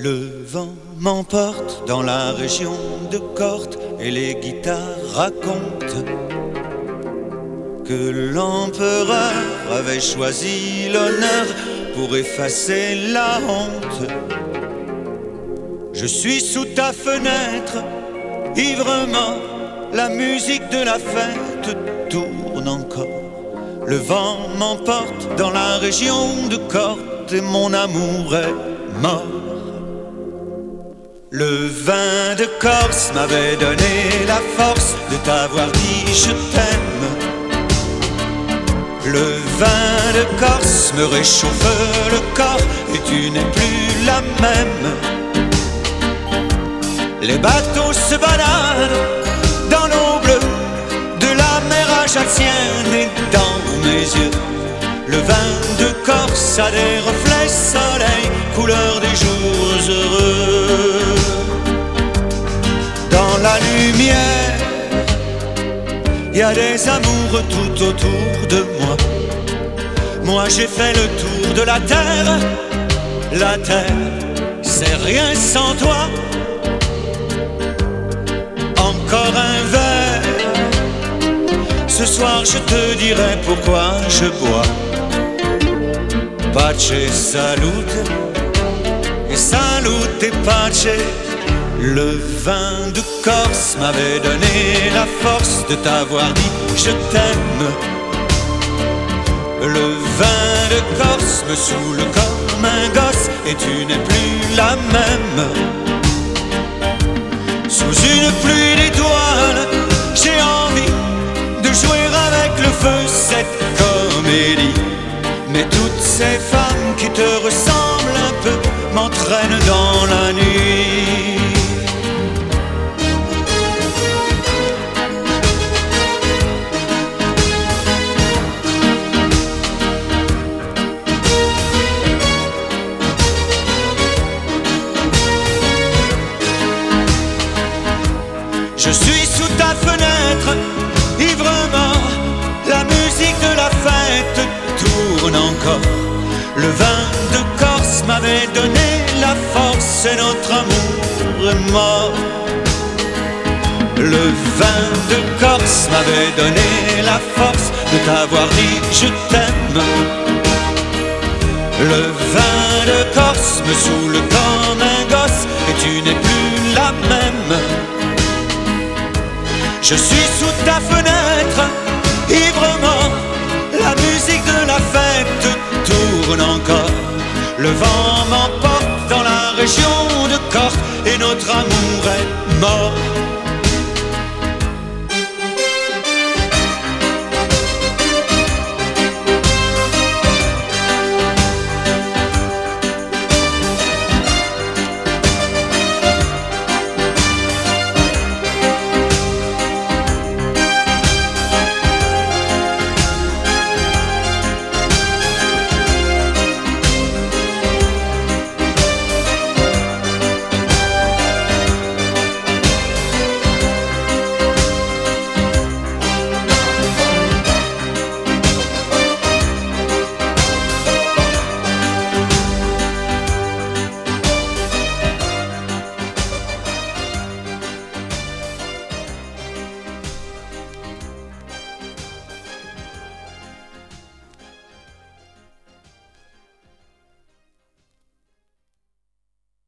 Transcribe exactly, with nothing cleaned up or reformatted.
Le vent m'emporte dans la région de Corte et les guitares racontent que l'empereur avait choisi l'honneur pour effacer la honte. Je suis sous ta fenêtre, ivrement, la musique de la fête tourne encore. Le vent m'emporte dans la région de Corte et mon amour est mort. Le vin de Corse m'avait donné la force de t'avoir dit je t'aime. Le vin de Corse me réchauffe le corps et tu n'es plus la même. Les bateaux se baladent dans l'eau bleue de la mer Ajaccienne et dans mes yeux le vin de Corse a des reflets soleil, couleur des jours heureux. Dans la lumière, il y a des amours tout autour de moi. Moi j'ai fait le tour de la terre, la terre c'est rien sans toi. Encore un verre, ce soir je te dirai pourquoi je bois. Pace, salute, et salute et pace. Le vin de Corse m'avait donné la force de t'avoir dit je t'aime. Le vin de Corse me saoule comme un gosse et tu n'es plus la même. Sous une pluie d'étoiles, j'ai envie de jouer avec le feu cette comédie. Mais toutes ces femmes qui te ressemblent un peu m'entraînent dans la nuit. Je suis sous ta fenêtre, ivrement, la musique de la fête tourne encore. Le vin de Corse m'avait donné la force et notre amour est mort. Le vin de Corse m'avait donné la force de t'avoir dit je t'aime. Le vin de Corse me saoule comme un gosse et tu n'es plus la même. Je suis sous ta fenêtre, ivrement, la musique de la fête tourne encore. Le vent m'emporte